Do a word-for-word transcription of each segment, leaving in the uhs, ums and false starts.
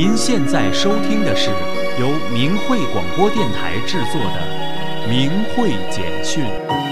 您现在收听的是由明慧广播电台制作的明慧简讯。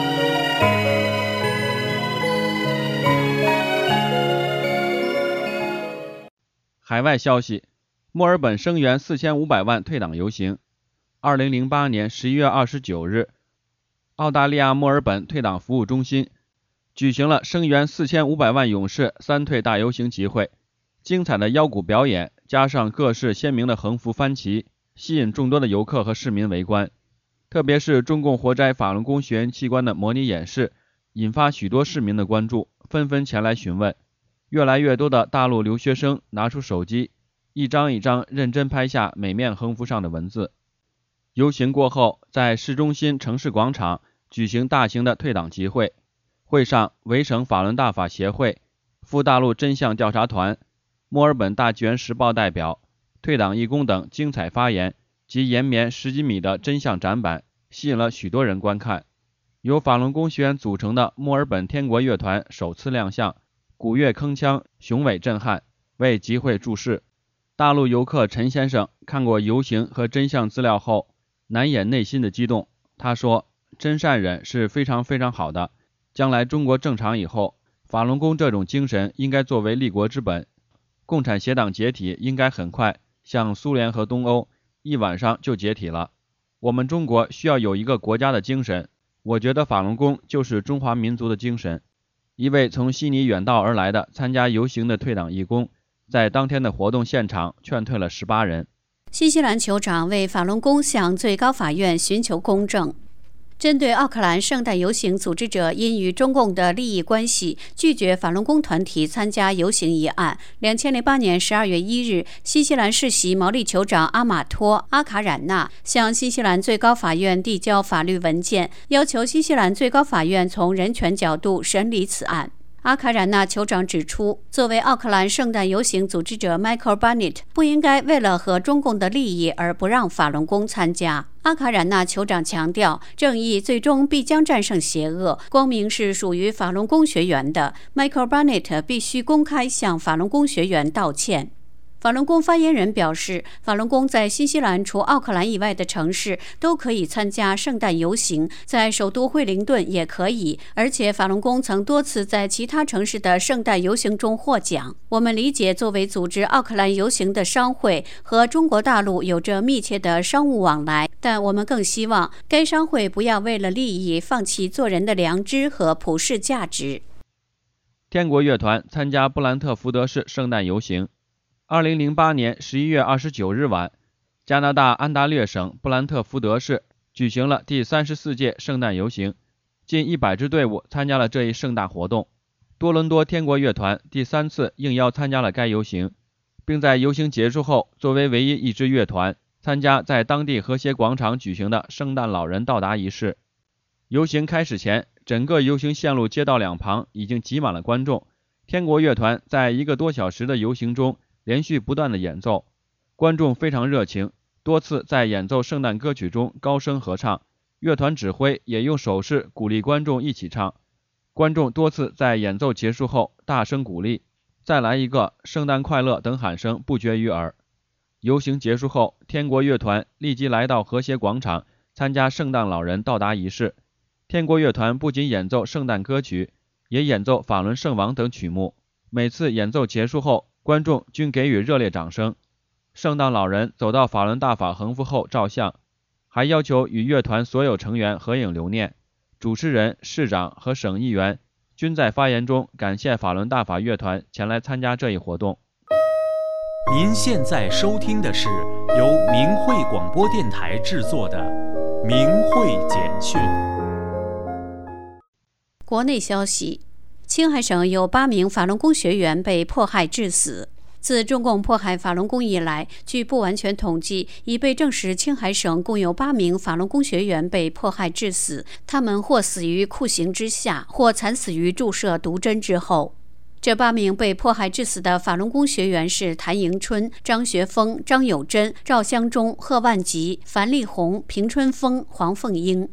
海外消息，墨尔本声援四千五百万退党游行。二零零八年十一月二十九日，澳大利亚墨尔本退党服务中心举行了声援四千五百万勇士三退大游行集会，精彩的腰鼓表演加上各式鲜明的横幅帆旗，吸引众多的游客和市民围观。特别是中共活摘法轮功学员器官的模拟演示，引发许多市民的关注，纷纷前来询问。越来越多的大陆留学生拿出手机，一张一张认真拍下每面横幅上的文字。游行过后，在市中心城市广场举行大型的退党集会，会上维省法轮大法协会、赴大陆真相调查团、墨尔本大纪元时报代表、退党义工等精彩发言及延绵十几米的真相展板，吸引了许多人观看。由法轮功学员组成的墨尔本天国乐团首次亮相，鼓乐铿锵，雄伟震撼，为集会注释。大陆游客陈先生看过游行和真相资料后，难掩内心的激动。他说，真善忍是非常非常好的，将来中国正常以后，法轮功这种精神应该作为立国之本，共产协党解体应该很快，像苏联和东欧一晚上就解体了。我们中国需要有一个国家的精神，我觉得法轮功就是中华民族的精神。一位从悉尼远道而来的参加游行的退党义工，在当天的活动现场劝退了十八人。 新西兰酋长为法轮功向最高法院寻求公正。针对奥克兰圣诞游行组织者因与中共的利益关系拒绝法轮功团体参加游行一案，二零零八年十二月一日，新西兰世袭毛利酋长阿马托·阿卡冉纳向新西兰最高法院递交法律文件，要求新西兰最高法院从人权角度审理此案。阿卡冉纳酋长指出，作为奥克兰圣诞游行组织者 Michael Barnett 不应该为了和中共的利益而不让法轮功参加。阿卡冉纳酋长强调，正义最终必将战胜邪恶，光明是属于法轮功学员的。Michael Barnett 必须公开向法轮功学员道歉。法轮功发言人表示，法轮功在新西兰除奥克兰以外的城市都可以参加圣诞游行，在首都惠灵顿也可以，而且法轮功曾多次在其他城市的圣诞游行中获奖。我们理解作为组织奥克兰游行的商会和中国大陆有着密切的商务往来，但我们更希望该商会不要为了利益放弃做人的良知和普世价值。 天国乐团参加布兰特福德市圣诞游行。二零零八年十一月二十九日晚，加拿大安大略省布兰特福德市举行了第三十四届圣诞游行，近一百支队伍参加了这一盛大活动。多伦多天国乐团第三次应邀参加了该游行，并在游行结束后作为唯一一支乐团参加在当地和谐广场举行的圣诞老人到达仪式。游行开始前，整个游行线路街道两旁已经挤满了观众。天国乐团在一个多小时的游行中连续不断的演奏，观众非常热情，多次在演奏圣诞歌曲中高声合唱，乐团指挥也用手势鼓励观众一起唱。观众多次在演奏结束后大声鼓励，再来一个，圣诞快乐等喊声不绝于耳。游行结束后，天国乐团立即来到和谐广场参加圣诞老人到达仪式。天国乐团不仅演奏圣诞歌曲，也演奏法轮圣王等曲目。每次演奏结束后，观众均给予热烈掌声。圣诞老人走到法轮大法横幅后照相，还要求与乐团所有成员合影留念。主持人、市长和省议员均在发言中感谢法轮大法乐团前来参加这一活动。 您现在收听的是由明慧广播电台制作的明慧简讯。 国内消息，青海省有八名法轮功学员被迫害致死。自中共迫害法轮功以来，据不完全统计，已被证实青海省共有八名法轮功学员被迫害致死，他们或死于酷刑之下，或惨死于注射毒针之后。这八名被迫害致死的法轮功学员是谭迎春、张学峰、张友珍、赵湘忠、贺万吉、樊丽红、平春风、黄凤英。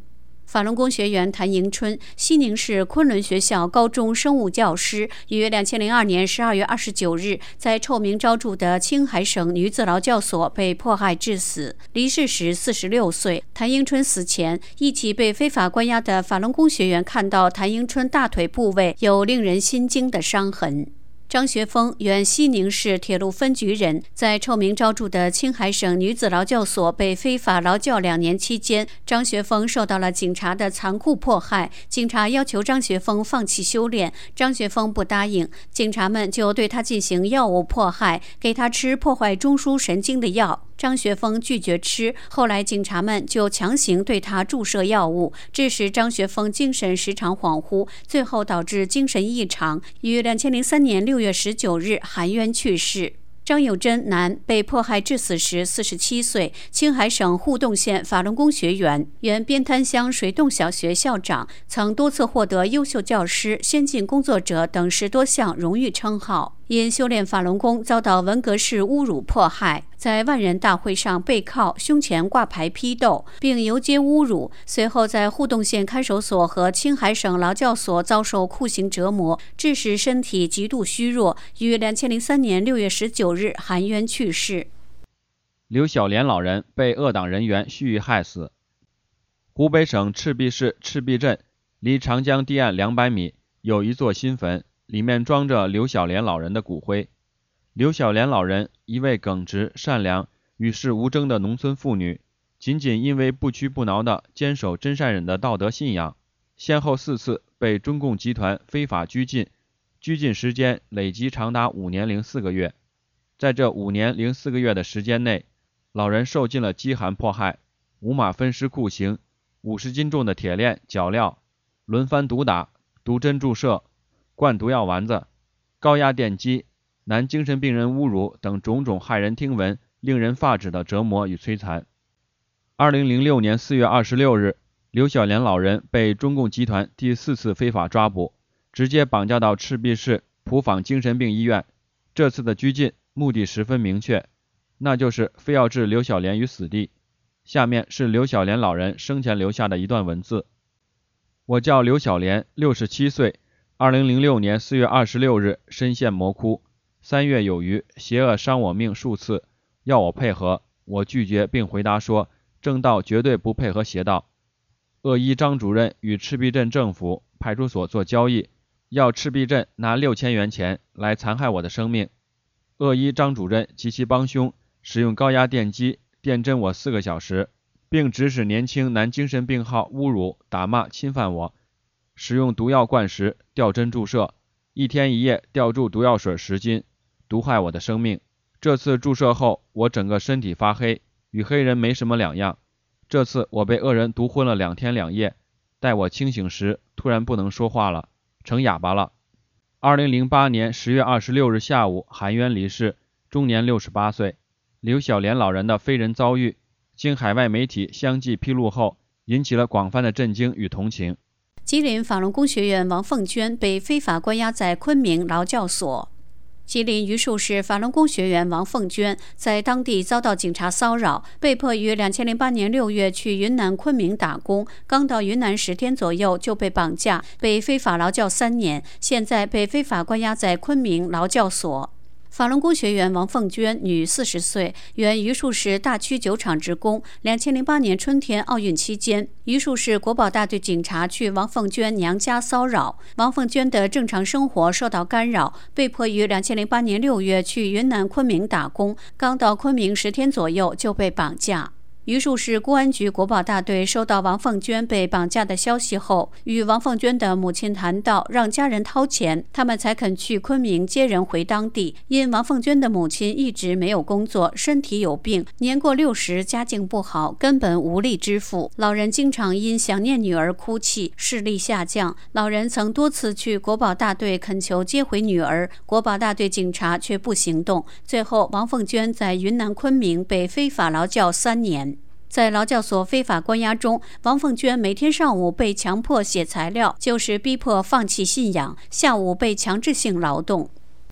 法轮功学员谭迎春，西宁市昆仑学校高中生物教师，于两千零二年十二月二十九日在臭名昭著的青海省女子劳教所被迫害致死，离世时四十六岁。谭迎春死前，一起被非法关押的法轮功学员看到谭迎春大腿部位有令人心惊的伤痕。张学峰，原西宁市铁路分局人，在臭名昭著的青海省女子劳教所被非法劳教两年期间，张学峰受到了警察的残酷迫害。警察要求张学峰放弃修炼，张学峰不答应，警察们就对他进行药物迫害，给他吃破坏中枢神经的药。张学峰拒绝吃，后来警察们就强行对他注射药物，致使张学峰精神时常恍惚，最后导致精神异常，于两千零三年六月十九日含冤去世。张友珍，男，被迫害致死时四十七岁，青海省互洞县法轮功学员，原边滩乡水洞小学校长，曾多次获得优秀教师、先进工作者等十多项荣誉称号。因修炼法轮功遭到文革式侮辱迫害，在万人大会上背靠，胸前挂牌批斗，并游街侮辱。随后在互洞县看守所和青海省劳教所遭受酷刑折磨，致使身体极度虚弱，于两千零三年六月十九日含冤去世。 刘小莲老人被恶党人员蓄意害死。湖北省赤壁市赤壁镇离长江堤岸两百米有一座新坟，里面装着刘小莲老人的骨灰。刘小莲老人，一位耿直、善良、与世无争的农村妇女，仅仅因为不屈不挠地坚守真善忍的道德信仰，先后四次被中共集团非法拘禁，拘禁时间累计长达五年零四个月。在这五年零四个月的时间内，老人受尽了饥寒迫害、五马分尸酷刑、五十斤重的铁链、脚镣、轮番毒打、毒针注射、灌毒药丸子、高压电击、男精神病人侮辱等种种骇人听闻、令人发指的折磨与摧残。二零零六年四月二十六日，刘小莲老人被中共集团第四次非法抓捕，直接绑架到赤壁市普坊精神病医院。这次的拘禁目的十分明确，那就是非要置刘小莲于死地。下面是刘小莲老人生前留下的一段文字：我叫刘小莲，六十七岁，二零零六年四月二十六日深陷魔窟，三月有余，邪恶伤我命数次，要我配合，我拒绝并回答说，正道绝对不配合邪道。恶医张主任与赤壁镇政府派出所做交易，要赤壁镇拿六千元钱来残害我的生命。恶医张主任及其帮凶使用高压电击电针我四个小时，并指使年轻男精神病号侮辱、打骂、侵犯我，使用毒药灌食、吊针注射，一天一夜吊注毒药水十斤，毒害我的生命。这次注射后，我整个身体发黑，与黑人没什么两样。这次我被恶人毒昏了两天两夜，待我清醒时，突然不能说话了，成哑巴了。二零零八年十月二十六日下午含冤离世，终年六十八岁。刘小莲老人的非人遭遇，经海外媒体相继披露后，引起了广泛的震惊与同情。 吉林法轮功学员王凤娟被非法关押在昆明劳教所。吉林榆树市法轮功学员王凤娟在当地遭到警察骚扰，被迫于两千零八年六月去云南昆明打工，刚到云南十天左右就被绑架，被非法劳教三年，现在被非法关押在昆明劳教所。法轮功学员王凤娟，女，四十岁，原榆树市大区酒厂职工。两千零八年春天奥运期间，榆树市国保大队警察去王凤娟娘家骚扰，王凤娟的正常生活受到干扰，被迫于两千零八年六月去云南昆明打工，刚到昆明十天左右就被绑架。榆树市公安局国保大队收到王凤娟被绑架的消息后，与王凤娟的母亲谈到，让家人掏钱，他们才肯去昆明接人回当地。因王凤娟的母亲一直没有工作，身体有病，年过六十，家境不好，根本无力支付。老人经常因想念女儿哭泣，视力下降。老人曾多次去国保大队恳求接回女儿，国保大队警察却不行动。最后，王凤娟在云南昆明被非法劳教三年。在劳教所非法关押中，王凤娟每天上午被强迫写材料，就是逼迫放弃信仰；下午被强制性劳动。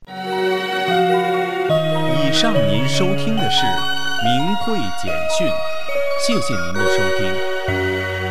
以上您收听的是明慧简讯，谢谢您的收听。